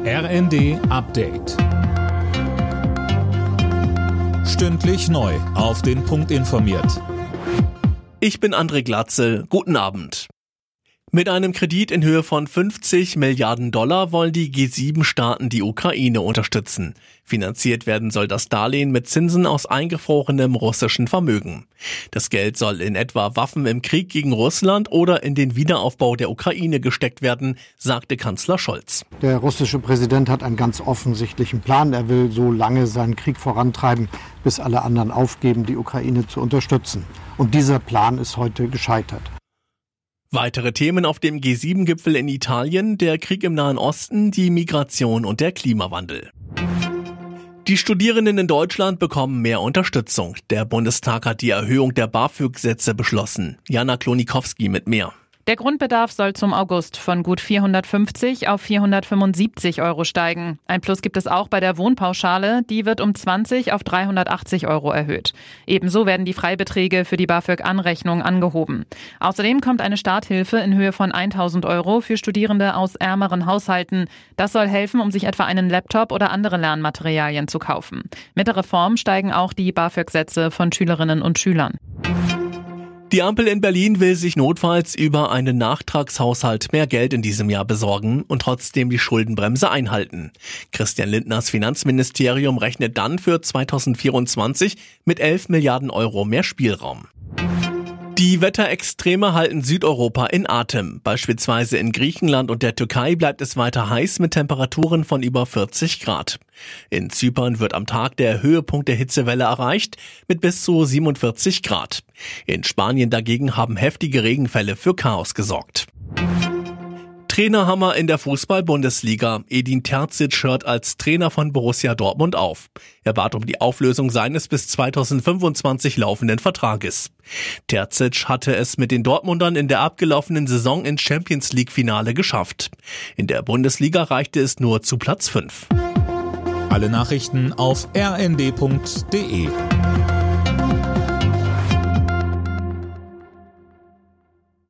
RND Update. Stündlich neu auf den Punkt informiert. Ich bin André Glatzel. Guten Abend. Mit einem Kredit in Höhe von $50 Milliarden wollen die G7-Staaten die Ukraine unterstützen. Finanziert werden soll das Darlehen mit Zinsen aus eingefrorenem russischen Vermögen. Das Geld soll in etwa Waffen im Krieg gegen Russland oder in den Wiederaufbau der Ukraine gesteckt werden, sagte Kanzler Scholz. Der russische Präsident hat einen ganz offensichtlichen Plan. Er will so lange seinen Krieg vorantreiben, bis alle anderen aufgeben, die Ukraine zu unterstützen. Und dieser Plan ist heute gescheitert. Weitere Themen auf dem G7-Gipfel in Italien, der Krieg im Nahen Osten, die Migration und der Klimawandel. Die Studierenden in Deutschland bekommen mehr Unterstützung. Der Bundestag hat die Erhöhung der BAföG-Sätze beschlossen. Jana Klonikowski mit mehr. Der Grundbedarf soll zum August von gut 450 auf 475 Euro steigen. Ein Plus gibt es auch bei der Wohnpauschale. Die wird um 20 auf 380 Euro erhöht. Ebenso werden die Freibeträge für die BAföG-Anrechnung angehoben. Außerdem kommt eine Starthilfe in Höhe von 1.000 Euro für Studierende aus ärmeren Haushalten. Das soll helfen, um sich etwa einen Laptop oder andere Lernmaterialien zu kaufen. Mit der Reform steigen auch die BAföG-Sätze von Schülerinnen und Schülern. Die Ampel in Berlin will sich notfalls über einen Nachtragshaushalt mehr Geld in diesem Jahr besorgen und trotzdem die Schuldenbremse einhalten. Christian Lindners Finanzministerium rechnet dann für 2024 mit 11 Milliarden Euro mehr Spielraum. Die Wetterextreme halten Südeuropa in Atem. Beispielsweise in Griechenland und der Türkei bleibt es weiter heiß mit Temperaturen von über 40 Grad. In Zypern wird am Tag der Höhepunkt der Hitzewelle erreicht mit bis zu 47 Grad. In Spanien dagegen haben heftige Regenfälle für Chaos gesorgt. Trainerhammer in der Fußball-Bundesliga. Edin Terzic hört als Trainer von Borussia Dortmund auf. Er bat um die Auflösung seines bis 2025 laufenden Vertrages. Terzic hatte es mit den Dortmundern in der abgelaufenen Saison ins Champions-League-Finale geschafft. In der Bundesliga reichte es nur zu Platz 5. Alle Nachrichten auf rnd.de.